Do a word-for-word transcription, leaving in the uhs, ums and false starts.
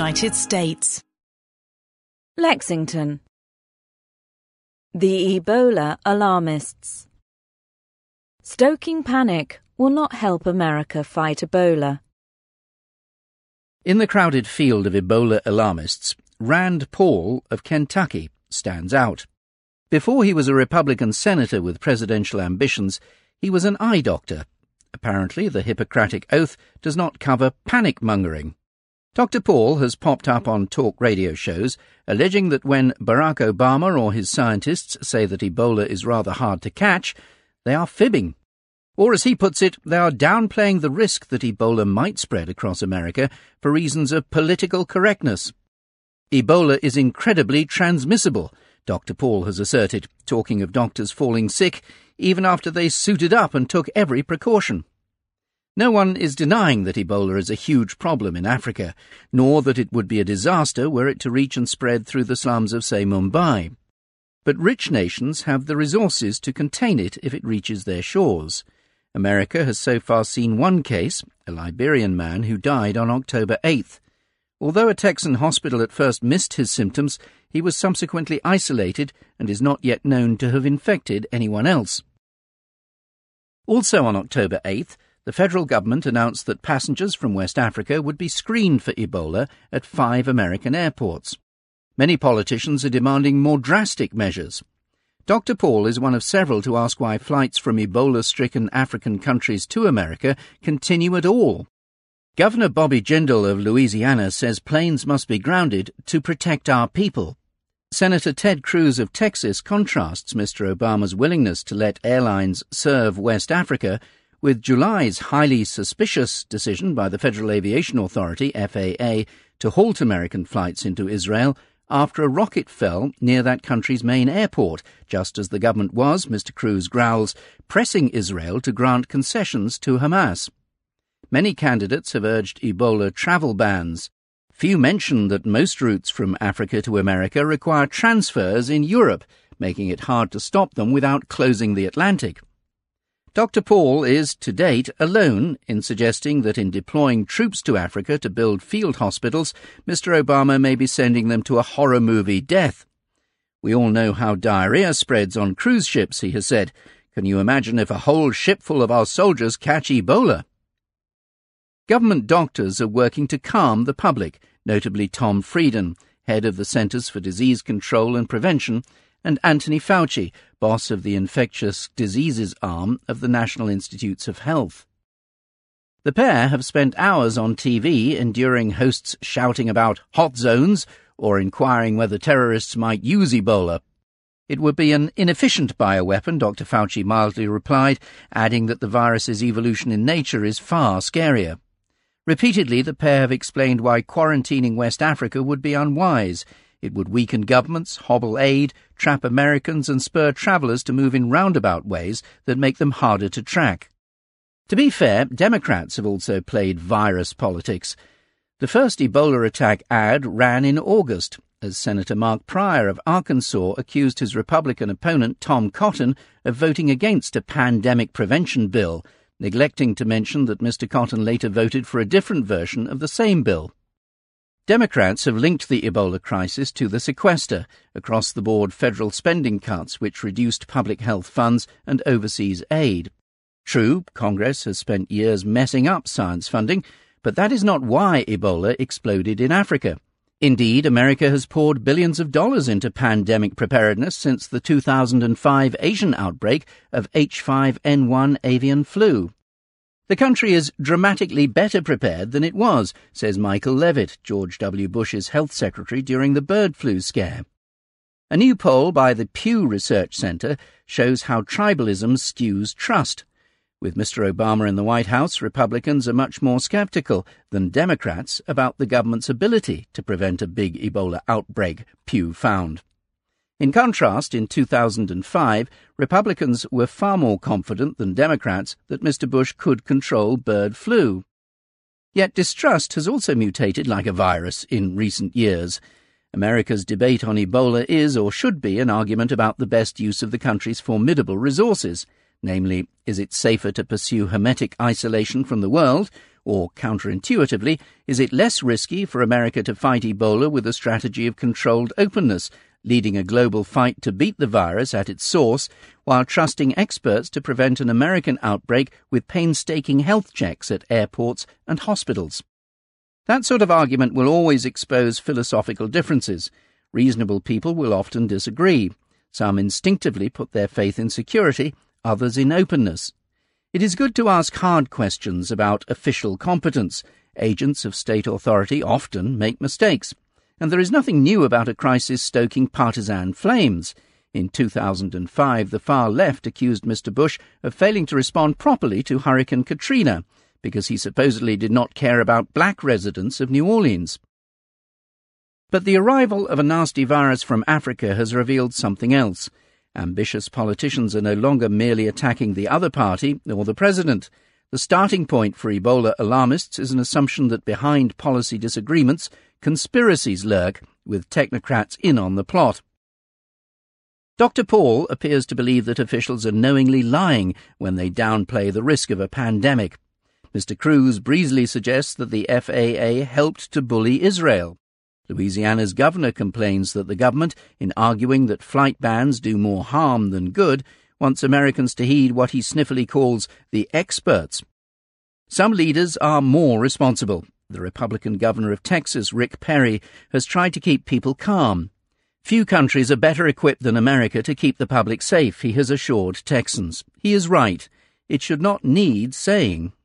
United States. Lexington. The Ebola alarmists. Stoking panic will not help America fight Ebola. In the crowded field of Ebola alarmists, Rand Paul of Kentucky stands out. Before he was a Republican senator with presidential ambitions, he was an eye doctor. Apparently, the Hippocratic Oath does not cover panic-mongering. Doctor Paul has popped up on talk radio shows, alleging that when Barack Obama or his scientists say that Ebola is rather hard to catch, they are fibbing. Or, as he puts it, they are downplaying the risk that Ebola might spread across America for reasons of political correctness. Ebola is incredibly transmissible, Doctor Paul has asserted, talking of doctors falling sick even after they suited up and took every precaution. No one is denying that Ebola is a huge problem in Africa, nor that it would be a disaster were it to reach and spread through the slums of, say, Mumbai. But rich nations have the resources to contain it if it reaches their shores. America has so far seen one case, a Liberian man who died on October eighth. Although a Texan hospital at first missed his symptoms, he was subsequently isolated and is not yet known to have infected anyone else. Also on October eighth, the federal government announced that passengers from West Africa would be screened for Ebola at five American airports. Many politicians are demanding more drastic measures. Doctor Paul is one of several to ask why flights from Ebola-stricken African countries to America continue at all. Governor Bobby Jindal of Louisiana says planes must be grounded to protect our people. Senator Ted Cruz of Texas contrasts Mister Obama's willingness to let airlines serve West Africa with July's highly suspicious decision by the Federal Aviation Authority, F A A, to halt American flights into Israel after a rocket fell near that country's main airport, just as the government was, Mister Cruz growls, pressing Israel to grant concessions to Hamas. Many candidates have urged Ebola travel bans. Few mention that most routes from Africa to America require transfers in Europe, making it hard to stop them without closing the Atlantic. Doctor Paul is, to date, alone in suggesting that in deploying troops to Africa to build field hospitals, Mister Obama may be sending them to a horror movie death. We all know how diarrhea spreads on cruise ships, he has said. Can you imagine if a whole ship full of our soldiers catch Ebola? Government doctors are working to calm the public, notably Tom Frieden, head of the Centers for Disease Control and Prevention, and Anthony Fauci, boss of the infectious diseases arm of the National Institutes of Health. The pair have spent hours on T V enduring hosts shouting about hot zones or inquiring whether terrorists might use Ebola. It would be an inefficient bioweapon, Doctor Fauci mildly replied, adding that the virus's evolution in nature is far scarier. Repeatedly, the pair have explained why quarantining West Africa would be unwise. It would weaken governments, hobble aid, trap Americans and spur travellers to move in roundabout ways that make them harder to track. To be fair, Democrats have also played virus politics. The first Ebola attack ad ran in August, as Senator Mark Pryor of Arkansas accused his Republican opponent Tom Cotton of voting against a pandemic prevention bill, neglecting to mention that Mister Cotton later voted for a different version of the same bill. Democrats have linked the Ebola crisis to the sequester, across-the-board federal spending cuts which reduced public health funds and overseas aid. True, Congress has spent years messing up science funding, but that is not why Ebola exploded in Africa. Indeed, America has poured billions of dollars into pandemic preparedness since the two thousand five Asian outbreak of H five N one avian flu. The country is dramatically better prepared than it was, says Michael Levitt, George W. Bush's health secretary during the bird flu scare. A new poll by the Pew Research Center shows how tribalism skews trust. With Mister Obama in the White House, Republicans are much more skeptical than Democrats about the government's ability to prevent a big Ebola outbreak, Pew found. In contrast, in two thousand five, Republicans were far more confident than Democrats that Mister Bush could control bird flu. Yet distrust has also mutated like a virus in recent years. America's debate on Ebola is, or should be, an argument about the best use of the country's formidable resources. Namely, is it safer to pursue hermetic isolation from the world, Or, counterintuitively, is it less risky for America to fight Ebola with a strategy of controlled openness, leading a global fight to beat the virus at its source, while trusting experts to prevent an American outbreak with painstaking health checks at airports and hospitals? That sort of argument will always expose philosophical differences. Reasonable people will often disagree. Some instinctively put their faith in security, others in openness. It is good to ask hard questions about official competence. Agents of state authority often make mistakes. And there is nothing new about a crisis stoking partisan flames. In two thousand five, the far left accused Mister Bush of failing to respond properly to Hurricane Katrina, because he supposedly did not care about black residents of New Orleans. But the arrival of a nasty virus from Africa has revealed something else. Ambitious politicians are no longer merely attacking the other party or the president. The starting point for Ebola alarmists is an assumption that behind policy disagreements, conspiracies lurk, with technocrats in on the plot. Doctor Paul appears to believe that officials are knowingly lying when they downplay the risk of a pandemic. Mister Cruz breezily suggests that the F A A helped to bully Israel. Louisiana's governor complains that the government, in arguing that flight bans do more harm than good, wants Americans to heed what he sniffily calls the experts. Some leaders are more responsible. The Republican governor of Texas, Rick Perry, has tried to keep people calm. Few countries are better equipped than America to keep the public safe, he has assured Texans. He is right. It should not need saying.